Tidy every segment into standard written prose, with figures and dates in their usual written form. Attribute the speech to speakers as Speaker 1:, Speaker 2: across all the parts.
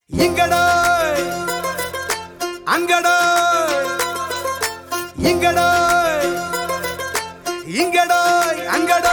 Speaker 1: இங்கடோ அங்கடோ இங்கடோ இங்கடோ அங்கடோ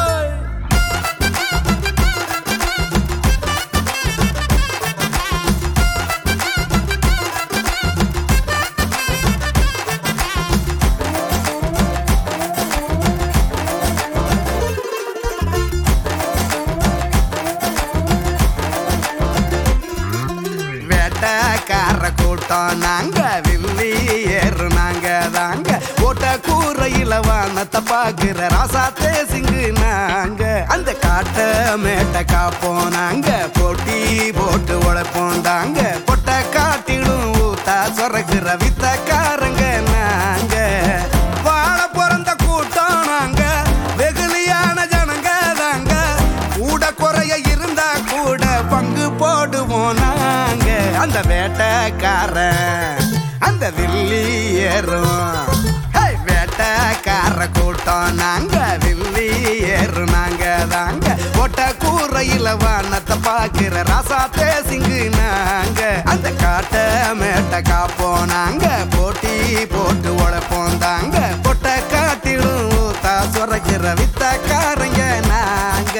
Speaker 1: கார கூட்டம் நாங்க வில்லி ஏறு நாங்க தாங்க ஓட்ட கூரையில வானத்தை பாக்குற ராசாத்தே சிங்கு நாங்க அந்த காட்ட மேட்ட காப்போம் நாங்க போட்டி போட்டு உழைப்போம் தாங்க பொட்ட காட்டிடும் ஊத்தா சொரக்குற வித்தக்காரங்க நாங்க வாழ பிறந்த கூட்டம் நாங்க வெகுளியான ஜனங்க தாங்க கூட குறைய இருந்தா கூட பங்கு போடுவோம் நாங்க அந்த வேட்டக்காரன் அந்த வில்லி ஏறும் வேட்டக்கார கூட்டம் நாங்க வில்லி ஏறு நாங்க தாங்க ஒட்ட கூரையில வானத்தை பாக்குற ராசாத்தே சிங்கு நாங்க அந்த காட்ட மேட்ட காப்போம் நாங்க போட்டி போட்டு உழைப்போம் தாங்க பொட்ட காட்டிடும் ஊத்தா சொரைக்கிற வித்தக்காரங்க நாங்க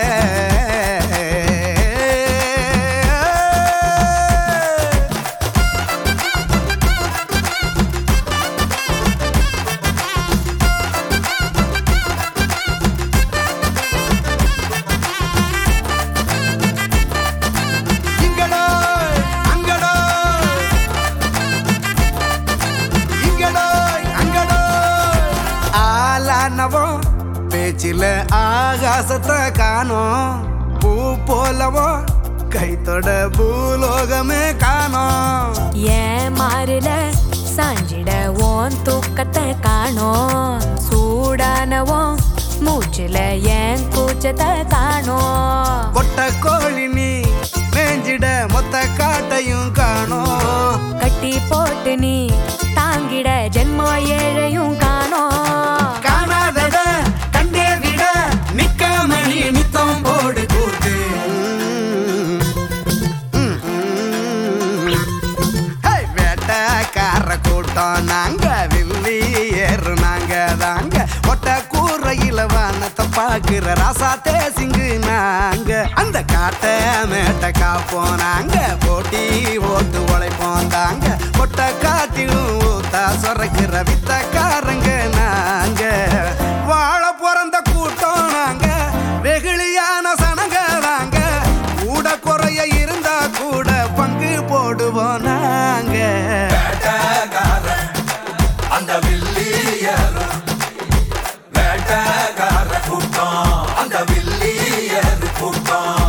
Speaker 1: பேச்சில ஆகாசத்தை காணோம் பூ போலவோ கைத்தொட பூலோகமே காணோம்
Speaker 2: ஏன் மாறுல சாஞ்சிட ஓன் தூக்கத்தை காணோம் சூடானவோ மூச்சுல ஏன் கூச்சத்தை காணோம்
Speaker 1: பொட்ட கோழி நீ மேஞ்சிட மொத்த காட்டையும் காணோம்
Speaker 2: கட்டி போட்டு நீ தாங்கிட ஜென்மோ ஏழையும் காணோம்
Speaker 1: காணாதட கண்டே விட நிக்காம நீ நித்தம் போடு கூட்டு வேட்டக்கார கூட்டம் நாங்க வில்லி ஏறு நாங்க தாங்க ஒட்ட கூரையில வானத்தை பாக்குற ராசாத்தே சிங்கு நாங்க அந்த காட்ட மேட்ட காப்போம் நாங்க போட்டி ஓட்டு உழைப்போம் தாங்க பொட்ட காட்டிலும் ஊத்தா சொரைக்கிற வித்தக்காரங்க நாங்க வாழ பிறந்த கூட்டம் நாங்க வெகுளியான சனங்க தாங்க கூட குறைய இருந்தா கூட பங்கு போடுவோம் நாங்க
Speaker 3: அந்த வில்லி ஏறு வேட்டக்கார கூட்டம் அந்த வில்லி ஏறு கூட்டம்